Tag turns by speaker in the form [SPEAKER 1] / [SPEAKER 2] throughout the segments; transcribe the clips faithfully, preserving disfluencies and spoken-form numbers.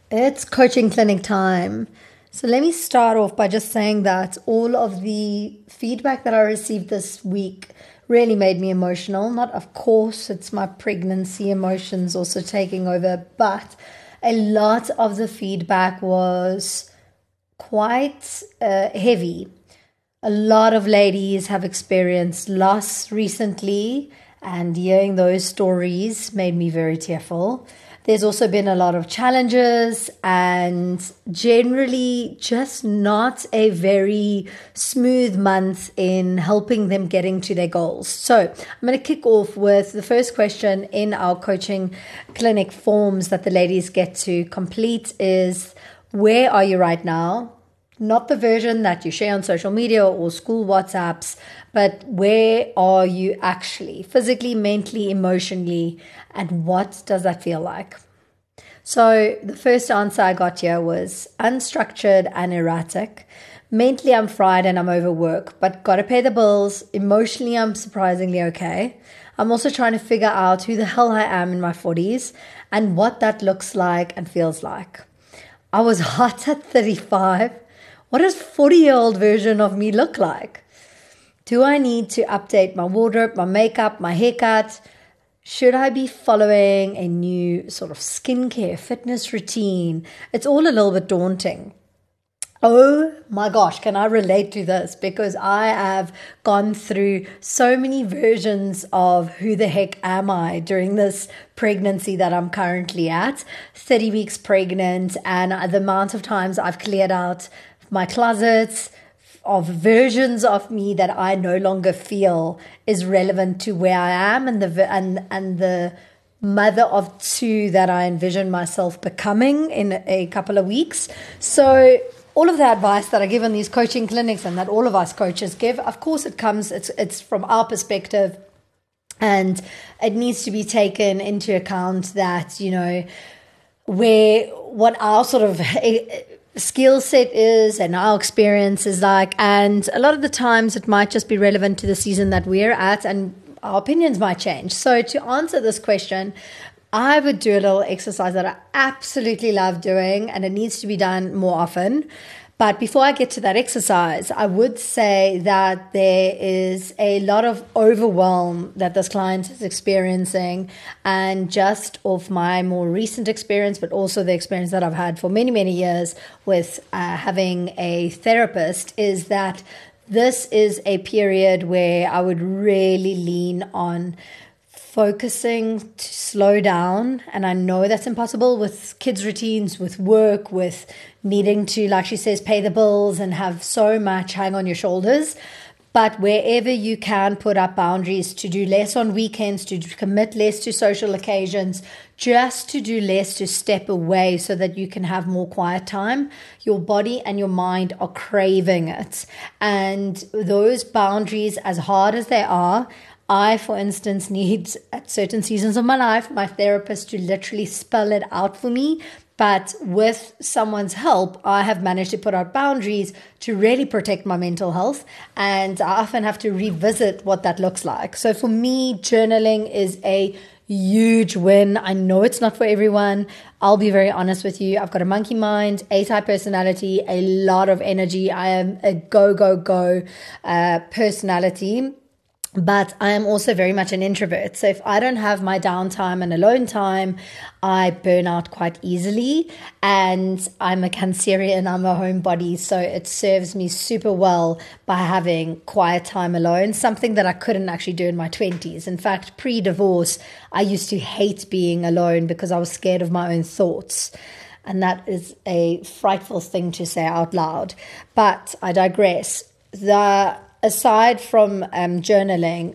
[SPEAKER 1] It's coaching clinic time. So let me start off by just saying that all of the feedback that I received this week really made me emotional. Not, of course, it's my pregnancy emotions also taking over, but a lot of the feedback was quite uh, heavy. A lot of ladies have experienced loss recently, and hearing those stories made me very tearful. There's also been a lot of challenges and generally just not a very smooth month in helping them getting to their goals. So I'm going to kick off with the first question in our coaching clinic forms that the ladies get to complete is, where are you right now? Not the version that you share on social media or school WhatsApps, but where are you actually physically, mentally, emotionally, and what does that feel like? So the first answer I got here was unstructured and erratic. Mentally, I'm fried and I'm overworked, but got to pay the bills. Emotionally, I'm surprisingly okay. I'm also trying to figure out who the hell I am in my forties and what that looks like and feels like. I was hot at thirty-five. What does forty-year-old version of me look like? Do I need to update my wardrobe, my makeup, my haircut? Should I be following a new sort of skincare fitness routine? It's all a little bit daunting. Oh my gosh, can I relate to this? Because I have gone through so many versions of who the heck am I during this pregnancy that I'm currently at. thirty weeks pregnant, and the amount of times I've cleared out my closets of versions of me that I no longer feel is relevant to where I am and the and and the mother of two that I envision myself becoming in a couple of weeks. So all of the advice that I give in these coaching clinics and that all of us coaches give, of course it comes, it's it's from our perspective, and it needs to be taken into account that, you know, where what our sort of skill set is and our experience is like, and a lot of the times it might just be relevant to the season that we're at and our opinions might change. So to answer this question, I would do a little exercise that I absolutely love doing, and it needs to be done more often. But before I get to that exercise, I would say that there is a lot of overwhelm that this client is experiencing. And just off my more recent experience, but also the experience that I've had for many, many years with uh, having a therapist, is that this is a period where I would really lean on focusing to slow down. And I know that's impossible with kids' routines, with work, with needing to, like she says, pay the bills and have so much hang on your shoulders. But wherever you can put up boundaries to do less on weekends, to commit less to social occasions, just to do less, to step away so that you can have more quiet time, your body and your mind are craving it. And those boundaries, as hard as they are, I, for instance, need at certain seasons of my life, my therapist to literally spell it out for me. But with someone's help, I have managed to put out boundaries to really protect my mental health. And I often have to revisit what that looks like. So for me, journaling is a huge win. I know it's not for everyone. I'll be very honest with you. I've got a monkey mind, A-type personality, a lot of energy. I am a go, go, go uh, personality. But I am also very much an introvert. So if I don't have my downtime and alone time, I burn out quite easily. And I'm a Cancerian, I'm a homebody. So it serves me super well by having quiet time alone, something that I couldn't actually do in my twenties. In fact, pre-divorce, I used to hate being alone because I was scared of my own thoughts. And that is a frightful thing to say out loud. But I digress. The Aside from um, journaling,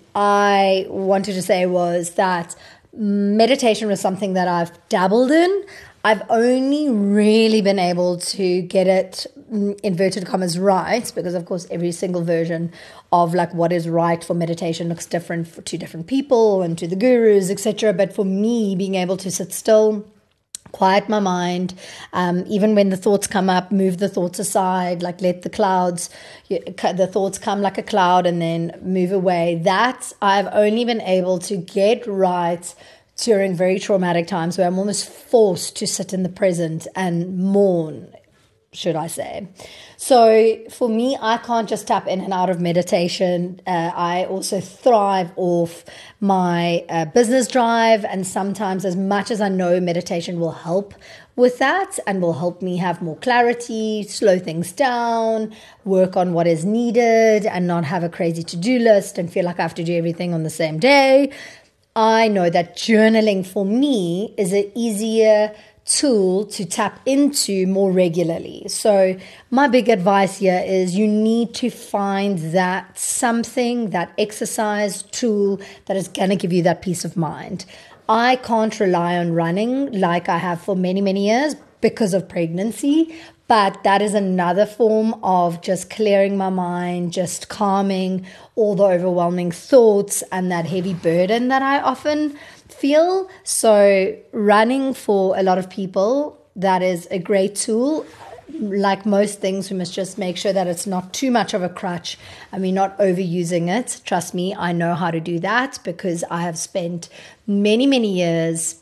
[SPEAKER 1] I wanted to say was that meditation was something that I've dabbled in. I've only really been able to get it, inverted commas, right, because of course every single version of like what is right for meditation looks different for, to different people and to the gurus, et cetera. But for me, being able to sit still, quiet my mind, um, even when the thoughts come up, move the thoughts aside, like let the clouds, the thoughts come like a cloud and then move away. That I've only been able to get right during very traumatic times where I'm almost forced to sit in the present and mourn, should I say. So for me, I can't just tap in and out of meditation. Uh, I also thrive off my uh, business drive. And sometimes, as much as I know meditation will help with that and will help me have more clarity, slow things down, work on what is needed and not have a crazy to-do list and feel like I have to do everything on the same day, I know that journaling for me is an easier tool to tap into more regularly. So my big advice here is you need to find that something, that exercise tool that is going to give you that peace of mind. I can't rely on running like I have for many, many years because of pregnancy, but that is another form of just clearing my mind, just calming all the overwhelming thoughts and that heavy burden that I often feel. So running for a lot of people, that is a great tool. Like most things, we must just make sure that it's not too much of a crutch and we're not overusing it. Trust me, I know how to do that because I have spent many, many years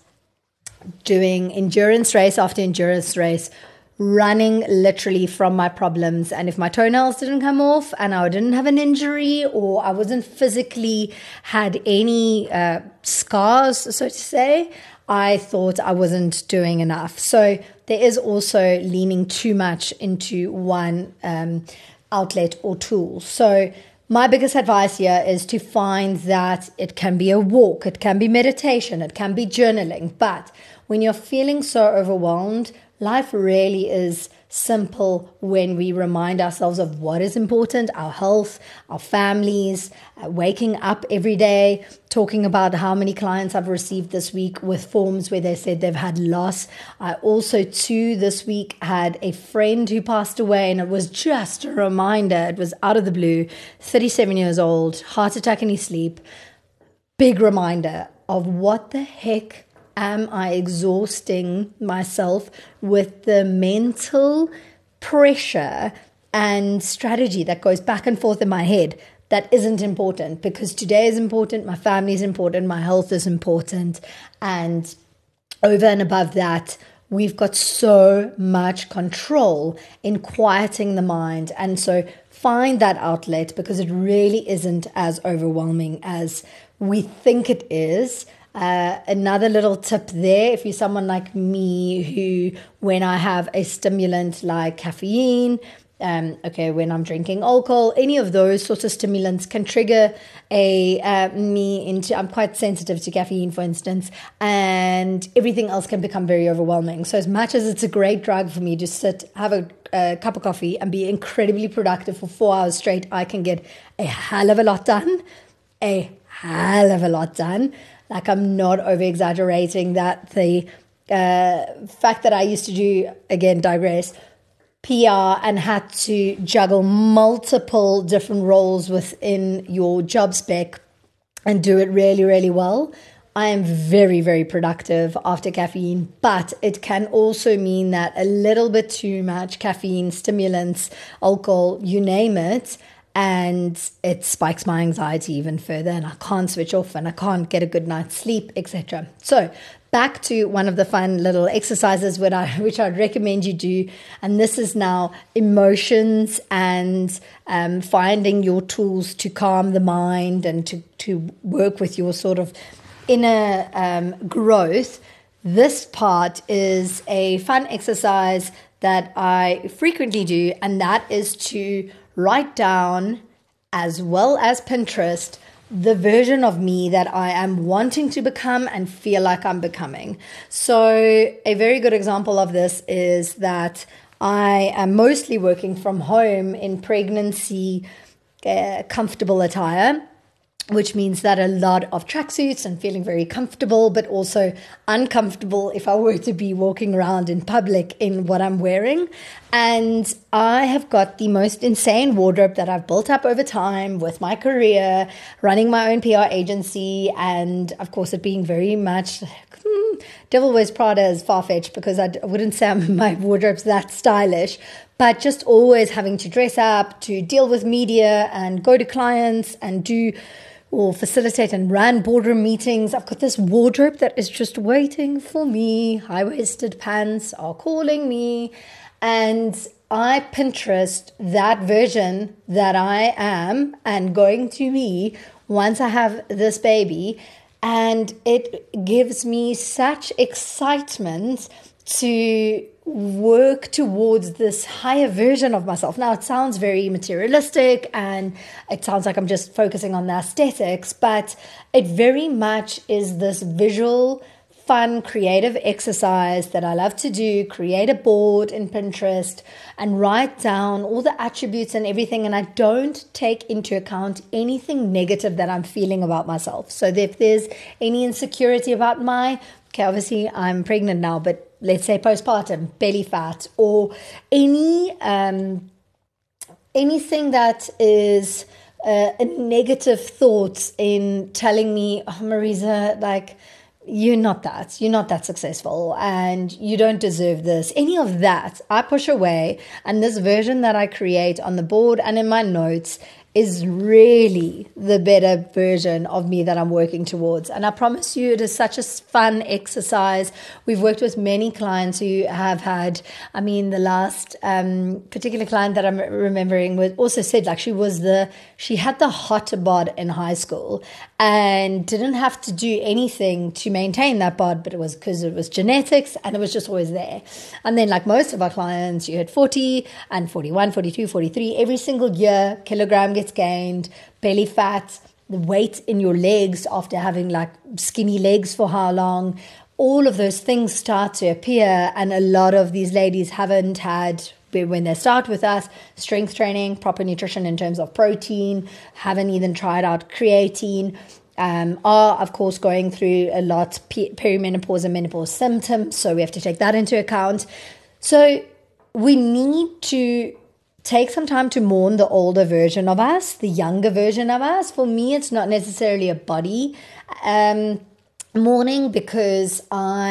[SPEAKER 1] doing endurance race after endurance race, running literally from my problems. And if my toenails didn't come off and I didn't have an injury or I wasn't physically had any uh, scars, so to say, I thought I wasn't doing enough. So there is also leaning too much into one um, outlet or tool. So my biggest advice here is to find that it can be a walk, it can be meditation, it can be journaling. But when you're feeling so overwhelmed, life really is simple when we remind ourselves of what is important, our health, our families, uh, waking up every day, talking about how many clients I've received this week with forms where they said they've had loss. I also, too, this week had a friend who passed away, and it was just a reminder. It was out of the blue, thirty-seven years old, heart attack in his sleep. Big reminder of what the heck am I exhausting myself with the mental pressure and strategy that goes back and forth in my head that isn't important, because today is important, my family is important, my health is important, and over and above that, we've got so much control in quieting the mind. And so find that outlet, because it really isn't as overwhelming as we think it is. Uh, another little tip there, if you're someone like me who, when I have a stimulant like caffeine, um, okay, when I'm drinking alcohol, any of those sorts of stimulants can trigger a uh, me into, I'm quite sensitive to caffeine, for instance, and everything else can become very overwhelming. So as much as it's a great drug for me to sit, have a, a cup of coffee and be incredibly productive for four hours straight, I can get a hell of a lot done, a hell of a lot done. Like, I'm not over-exaggerating that. The uh, fact that I used to do, again, digress, P R and had to juggle multiple different roles within your job spec and do it really, really well. I am very, very productive after caffeine, but it can also mean that a little bit too much caffeine, stimulants, alcohol, you name it, and it spikes my anxiety even further, and I can't switch off and I can't get a good night's sleep, et cetera. So back to one of the fun little exercises which, I, which I'd recommend you do, and this is now emotions and um, finding your tools to calm the mind and to, to work with your sort of inner um, growth. This part is a fun exercise that I frequently do, and that is to write down, as well as Pinterest, the version of me that I am wanting to become and feel like I'm becoming. So a very good example of this is that I am mostly working from home in pregnancy uh, comfortable attire, which means that a lot of tracksuits and feeling very comfortable, but also uncomfortable if I were to be walking around in public in what I'm wearing. And I have got the most insane wardrobe that I've built up over time with my career, running my own P R agency, and of course it being very much, hmm, Devil Wears Prada is far-fetched because I wouldn't say my wardrobe's that stylish, but just always having to dress up, to deal with media and go to clients and do or facilitate and run boardroom meetings. I've got this wardrobe that is just waiting for me. High-waisted pants are calling me. And I Pinterest that version that I am and going to be once I have this baby. And it gives me such excitement to work towards this higher version of myself. Now, it sounds very materialistic and it sounds like I'm just focusing on the aesthetics, but it very much is this visual, fun, creative exercise that I love to do. Create a board in Pinterest and write down all the attributes and everything. And I don't take into account anything negative that I'm feeling about myself. So if there's any insecurity about my, okay, obviously I'm pregnant now, but let's say postpartum, belly fat, or any um, anything that is uh, a negative thoughts in telling me, oh, Marisa, like, you're not that, you're not that successful and you don't deserve this. Any of that, I push away. And this version that I create on the board and in my notes is really the better version of me that I'm working towards. And I promise you, it is such a fun exercise. We've worked with many clients who have had, I mean, the last um, particular client that I'm remembering was also said, like, she was the, she had the hot bod in high school and didn't have to do anything to maintain that bod, but it was because it was genetics and it was just always there. And then, like most of our clients, you hit forty and forty-one, forty-two, forty-three, every single year, kilogram gets gained, belly fat, the weight in your legs after having like skinny legs for how long, all of those things start to appear. And a lot of these ladies haven't had, when they start with us, strength training, proper nutrition in terms of protein, haven't even tried out creatine, um, are of course going through a lot perimenopause and menopause symptoms. So we have to take that into account. So we need to take some time to mourn the older version of us, the younger version of us. For me, it's not necessarily a body um, mourning, because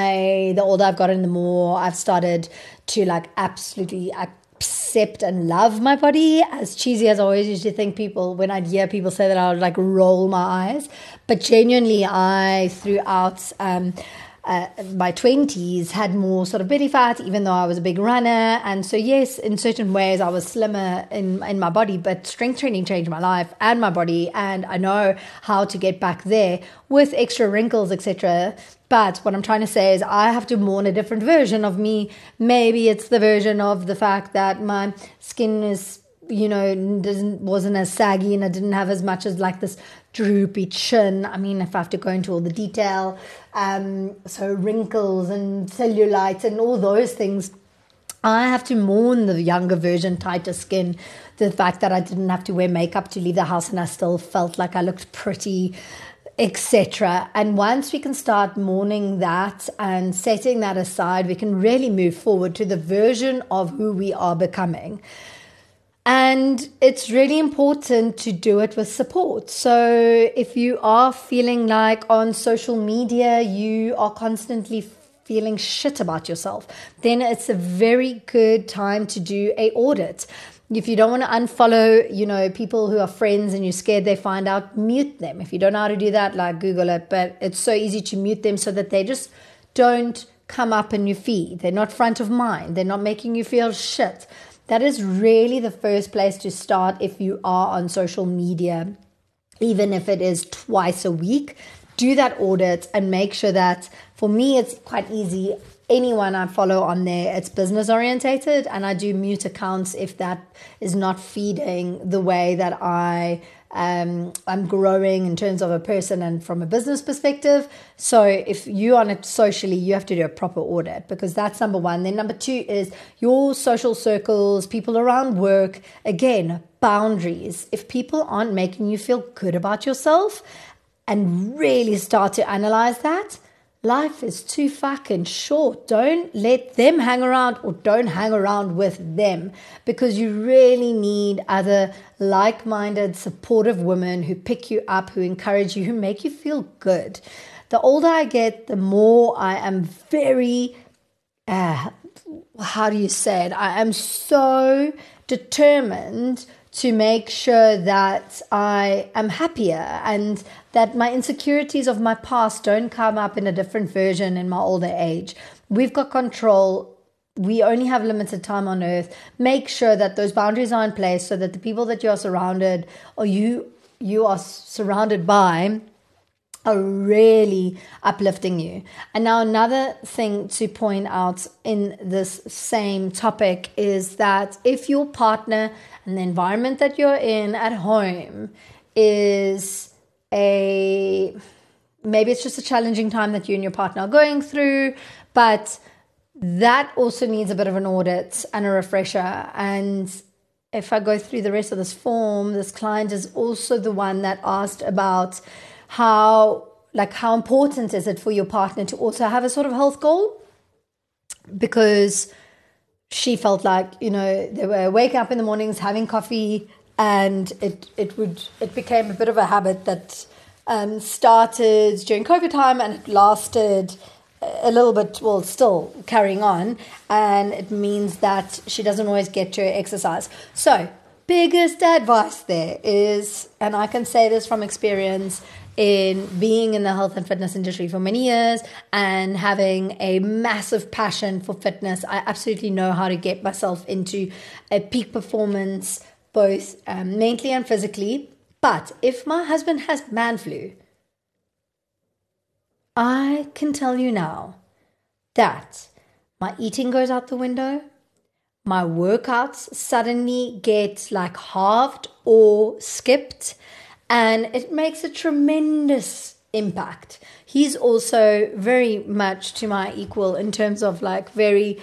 [SPEAKER 1] I, the older I've gotten, the more I've started to like absolutely accept and love my body. As cheesy as I always used to think people, when I'd hear people say that, I would like roll my eyes. But genuinely, I throughout um, Uh, my twenties had more sort of belly fat, even though I was a big runner. And so yes, in certain ways I was slimmer in, in my body, but strength training changed my life and my body, and I know how to get back there with extra wrinkles, et cetera. But what I'm trying to say is I have to mourn a different version of me. Maybe it's the version of the fact that my skin is, you know, doesn't wasn't as saggy and I didn't have as much as like this droopy chin. I mean, if I have to go into all the detail, um, so wrinkles and cellulite and all those things, I have to mourn the younger version, tighter skin, the fact that I didn't have to wear makeup to leave the house and I still felt like I looked pretty, et cetera. And once we can start mourning that and setting that aside, we can really move forward to the version of who we are becoming. And it's really important to do it with support. So if you are feeling like on social media, you are constantly feeling shit about yourself, then it's a very good time to do a audit. If you don't want to unfollow, you know, people who are friends and you're scared they find out, mute them. If you don't know how to do that, like Google it, but it's so easy to mute them so that they just don't come up in your feed. They're not front of mind. They're not making you feel shit. That is really the first place to start if you are on social media, even if it is twice a week. Do that audit and make sure that, for me, it's quite easy. Anyone I follow on there, it's business orientated, and I do mute accounts if that is not feeding the way that I um, I'm growing in terms of a person and from a business perspective. So if you on it socially, you have to do a proper audit, because that's number one. Then number two is your social circles, people around work. Again, boundaries. If people aren't making you feel good about yourself, and really start to analyze that, life is too fucking short. Don't let them hang around, or don't hang around with them, because you really need other like-minded, supportive women who pick you up, who encourage you, who make you feel good. The older I get, the more I am very, uh, how do you say it? I am so determined to make sure that I am happier and that my insecurities of my past don't come up in a different version in my older age. We've got control. We only have limited time on earth. Make sure that those boundaries are in place so that the people that you are surrounded or you you are surrounded by are really uplifting you. And now another thing to point out in this same topic is that if your partner and the environment that you're in at home is a, maybe it's just a challenging time that you and your partner are going through, but that also needs a bit of an audit and a refresher. And if I go through the rest of this form, this client is also the one that asked about how, like, how important is it for your partner to also have a sort of health goal? Because she felt like, you know, they were waking up in the mornings, having coffee, and it it would it became a bit of a habit that um, started during COVID time, and it lasted a little bit, well, still carrying on, and it means that she doesn't always get to exercise. So, biggest advice there is, and I can say this from experience, in being in the health and fitness industry for many years and having a massive passion for fitness, I absolutely know how to get myself into a peak performance, both um, mentally and physically. But if my husband has man flu, I can tell you now that my eating goes out the window, my workouts suddenly get like halved or skipped, and it makes a tremendous impact. He's also very much to my equal in terms of like very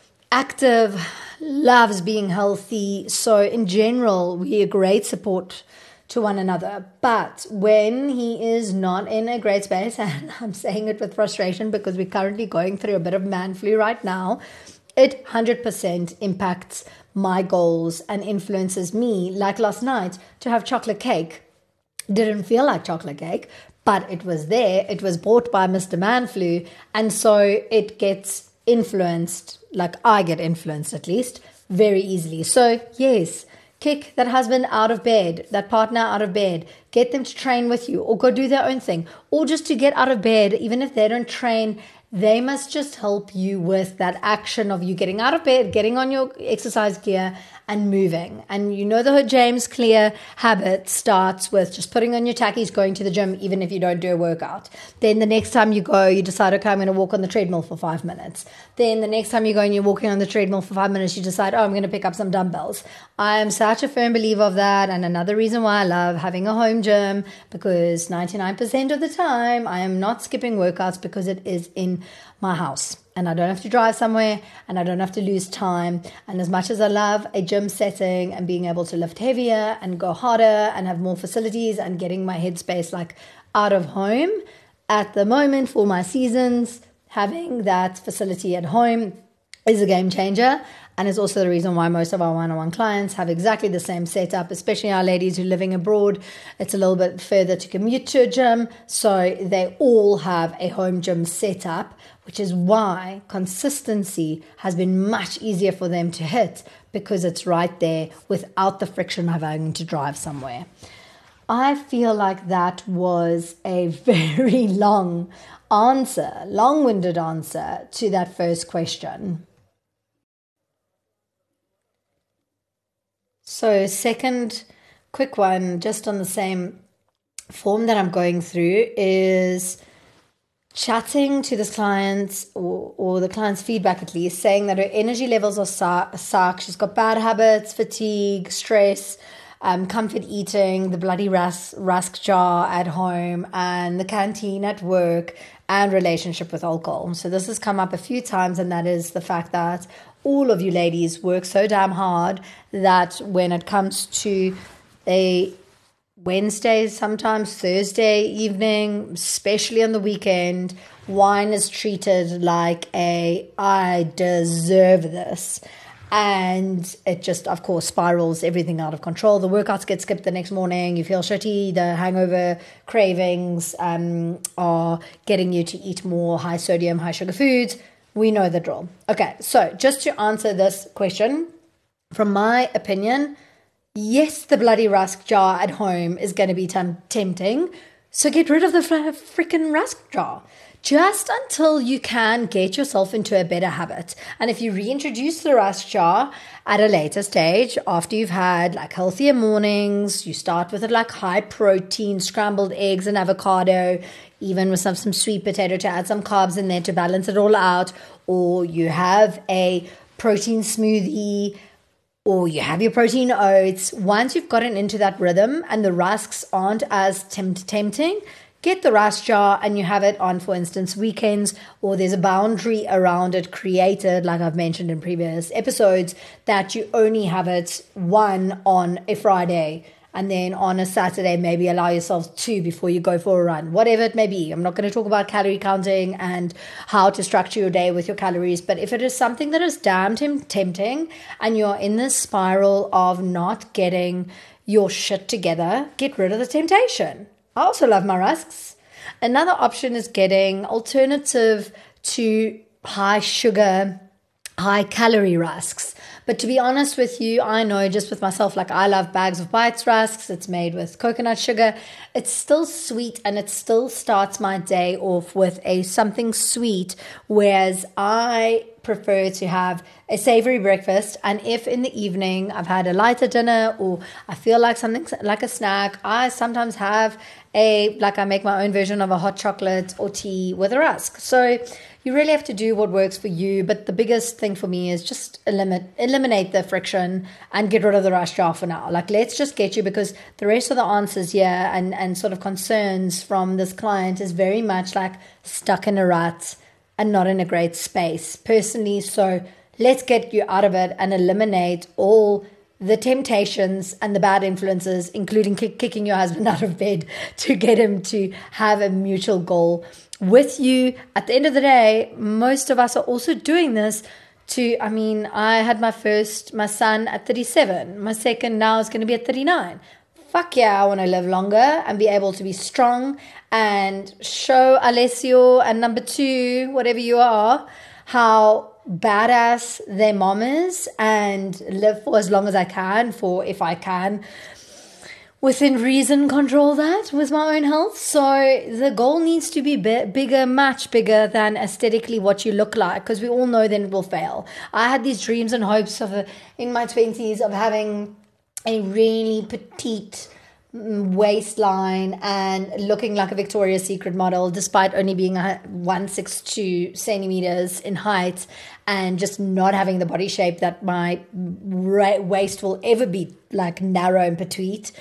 [SPEAKER 1] active, loves being healthy. So in general, we're a great support to one another. But when he is not in a great space, and I'm saying it with frustration because we're currently going through a bit of man flu right now, it one hundred percent impacts my goals and influences me. Like last night, to have chocolate cake didn't feel like chocolate cake, but it was there. It was bought by Mister Manflu, and so it gets influenced, like I get influenced at least, very easily. So yes, kick that husband out of bed, that partner out of bed, get them to train with you or go do their own thing, or just to get out of bed. Even if they don't train, they must just help you with that action of you getting out of bed, getting on your exercise gear and moving. And you know the James Clear habit starts with just putting on your tackies, going to the gym, even if you don't do a workout. Then the next time you go, you decide, okay, I'm going to walk on the treadmill for five minutes. Then the next time you go and you're walking on the treadmill for five minutes, you decide, oh, I'm going to pick up some dumbbells. I am such a firm believer of that. And another reason why I love having a home gym, because ninety-nine percent of the time I am not skipping workouts because it is in my house. And I don't have to drive somewhere, and I don't have to lose time. And as much as I love a gym setting and being able to lift heavier and go harder and have more facilities and getting my headspace like out of home, at the moment for my seasons, having that facility at home is a game changer. And it's also the reason why most of our one-on-one clients have exactly the same setup, especially our ladies who are living abroad. It's a little bit further to commute to a gym. So they all have a home gym setup, which is why consistency has been much easier for them to hit, because it's right there without the friction of having to drive somewhere. I feel like that was a very long answer, long-winded answer to that first question. So second quick one, just on the same form that I'm going through, is chatting to this client, or, or the client's feedback at least, saying that her energy levels are suck. She's got bad habits, fatigue, stress, um, comfort eating, the bloody rusk, rusk jar at home, and the canteen at work, and relationship with alcohol. So this has come up a few times, and that is the fact that all of you ladies work so damn hard that when it comes to a Wednesday, sometimes Thursday evening, especially on the weekend, wine is treated like a, I deserve this. And it just, of course, spirals everything out of control. The workouts get skipped the next morning. You feel shitty. The hangover cravings um, are getting you to eat more high sodium, high sugar foods. We know the drill. Okay, so just to answer this question, from my opinion, Yes, the bloody rusk jar at home is going to be tem- tempting. So get rid of the freaking rusk jar. Just until you can get yourself into a better habit. And if you reintroduce the rusk jar at a later stage, after you've had like healthier mornings, you start with it like high protein, scrambled eggs and avocado, even with some, some sweet potato to add some carbs in there to balance it all out. Or you have a protein smoothie, or you have your protein oats. Once you've gotten into that rhythm and the rusks aren't as tempt- tempting, get the rusk jar and you have it on, for instance, weekends, or there's a boundary around it created, like I've mentioned in previous episodes, that you only have it one on a Friday, and then on a Saturday, maybe allow yourself two before you go for a run, whatever it may be. I'm not going to talk about calorie counting and how to structure your day with your calories, but if it is something that is damn tempting and you're in this spiral of not getting your shit together, get rid of the temptation. I also love my rusks. Another option is getting alternative to high sugar, high calorie rusks. But to be honest with you, I know just with myself, like I love Bags of Bites rusks. It's made with coconut sugar. It's still sweet and it still starts my day off with a something sweet, whereas I prefer to have a savory breakfast. And if in the evening I've had a lighter dinner or I feel like something like a snack, I sometimes have a, like I make my own version of a hot chocolate or tea with a rusk. So you really have to do what works for you. But the biggest thing for me is just eliminate, eliminate the friction and get rid of the rusk jar for now. Like, let's just get you, because the rest of the answers here and, and sort of concerns from this client is very much like stuck in a rut and not in a great space personally. So let's get you out of it and eliminate all the temptations and the bad influences, including kick, kicking your husband out of bed to get him to have a mutual goal with you. At the end of the day, most of us are also doing this to, I mean, I had my first, my son at thirty-seven. My second now is going to be at thirty-nine. Fuck yeah, I want to live longer and be able to be strong and show Alessio and number two, whatever you are, how badass their mom is, and live for as long as I can, for if I can within reason control that with my own health. So the goal needs to be big, bigger, much bigger than aesthetically what you look like, because we all know then it will fail. I had these dreams and hopes of a, in my twenties of having a really petite waistline and looking like a Victoria's Secret model, despite only being one hundred sixty-two centimeters in height, and just not having the body shape that my waist will ever be, like narrow and petite.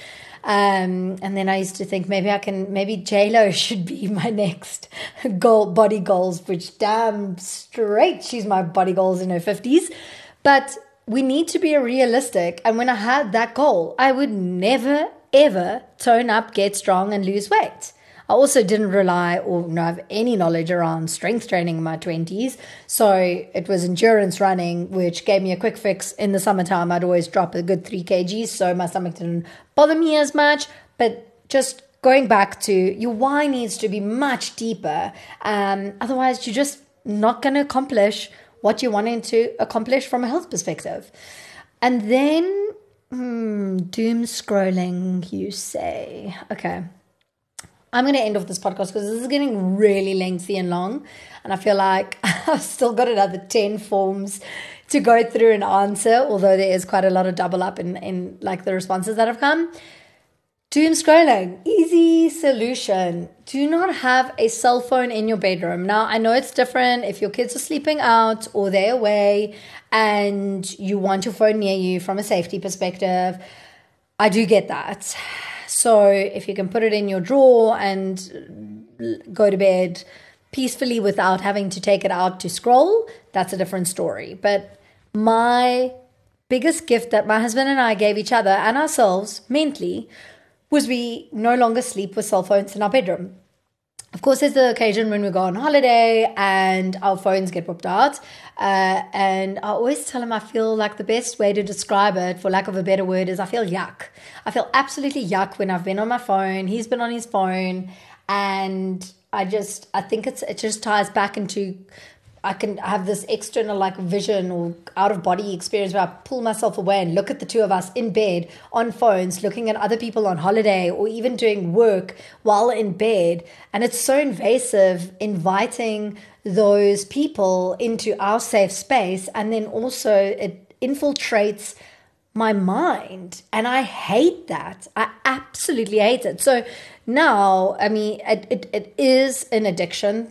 [SPEAKER 1] Um, and then I used to think maybe I can, maybe J-Lo should be my next goal, body goals, which damn straight she's my body goals in her fifties. But we need to be realistic. And when I had that goal, I would never, ever tone up, get strong, and lose weight. I also didn't rely or not have any knowledge around strength training in my twenties. So it was endurance running, which gave me a quick fix. In the summertime, I'd always drop a good three kilograms, so my stomach didn't bother me as much. But just going back to, your why needs to be much deeper. Um, otherwise, you're just not going to accomplish what you're wanting to accomplish from a health perspective. And then, hmm, doom scrolling, you say. Okay. I'm going to end off this podcast because this is getting really lengthy and long. And I feel like I've still got another ten forms to go through and answer, although there is quite a lot of double up in, in like the responses that have come. Doom scrolling, easy solution. Do not have a cell phone in your bedroom. Now, I know it's different if your kids are sleeping out or they're away and you want your phone near you from a safety perspective. I do get that. So if you can put it in your drawer and go to bed peacefully without having to take it out to scroll, that's a different story. But my biggest gift that my husband and I gave each other and ourselves mentally was we no longer sleep with cell phones in our bedroom. Of course, there's the occasion when we go on holiday and our phones get whipped out. Uh, and I always tell him I feel like the best way to describe it, for lack of a better word, is I feel yuck. I feel absolutely yuck when I've been on my phone. He's been on his phone. And I just, I think it's it just ties back into I can have this external like vision or out of body experience where I pull myself away and look at the two of us in bed on phones, looking at other people on holiday or even doing work while in bed. And it's so invasive, inviting those people into our safe space. And then also it infiltrates my mind. And I hate that. I absolutely hate it. So now, I mean, it, it, it is an addiction.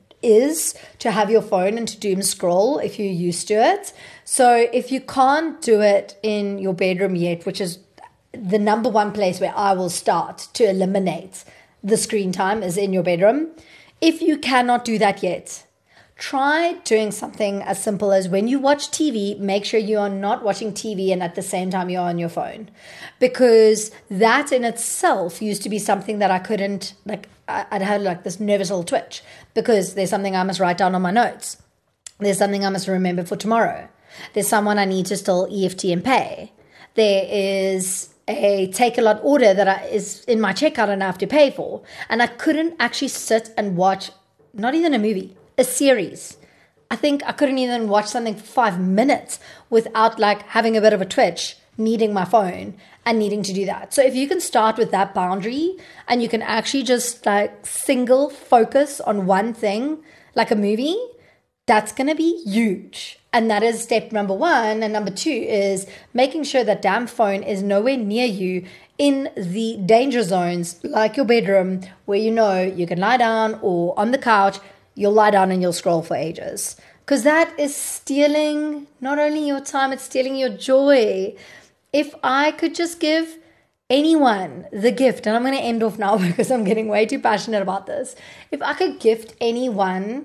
[SPEAKER 1] Is to have your phone and to doom scroll if you're used to it. So if you can't do it in your bedroom yet, which is the number one place where I will start to eliminate the screen time is in your bedroom. If you cannot do that yet, try doing something as simple as when you watch T V, make sure you are not watching T V and at the same time you're on your phone. Because that in itself used to be something that I couldn't, like, I'd had like this nervous little twitch because there's something I must write down on my notes. There's something I must remember for tomorrow. There's someone I need to still E F T and pay. There is a take a lot order that I, is in my checkout and I have to pay for. And I couldn't actually sit and watch, not even a movie, a series. I think I couldn't even watch something for five minutes without like having a bit of a twitch, needing my phone and needing to do that. So if you can start with that boundary and you can actually just like single focus on one thing, like a movie, that's going to be huge. And that is step number one. And number two is making sure that damn phone is nowhere near you in the danger zones, like your bedroom, where you know you can lie down, or on the couch, you'll lie down and you'll scroll for ages. Because that is stealing not only your time, it's stealing your joy. If I could just give anyone the gift, and I'm going to end off now because I'm getting way too passionate about this. If I could gift anyone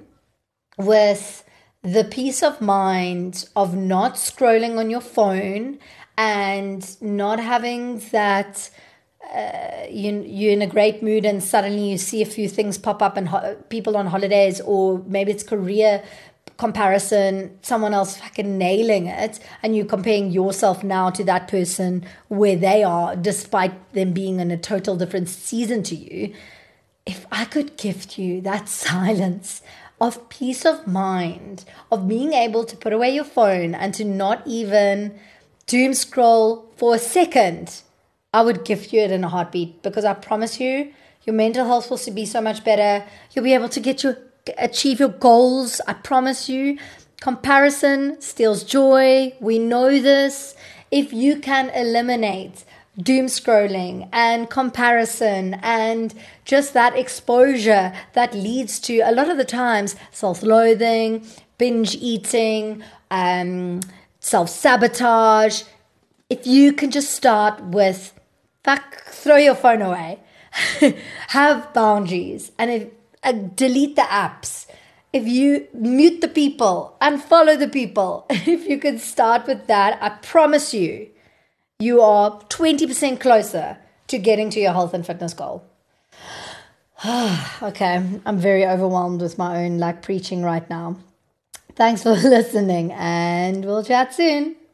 [SPEAKER 1] with the peace of mind of not scrolling on your phone and not having that uh, you, you're in a great mood and suddenly you see a few things pop up and ho- people on holidays, or maybe it's career comparison, someone else fucking nailing it, and you comparing yourself now to that person where they are, despite them being in a total different season to you. If I could gift you that silence of peace of mind, of being able to put away your phone and to not even doom scroll for a second, I would gift you it in a heartbeat, because I promise you, your mental health will be so much better. You'll be able to get your achieve your goals. I promise you. Comparison steals joy. We know this. If you can eliminate doom scrolling and comparison and just that exposure that leads to a lot of the times self-loathing, binge eating, um, self-sabotage. If you can just start with, fuck, throw your phone away, have boundaries, and if Uh, delete the apps. If you mute the people, unfollow the people, if you could start with that, I promise you, you are twenty percent closer to getting to your health and fitness goal. Okay, I'm very overwhelmed with my own like preaching right now. Thanks for listening, and we'll chat soon.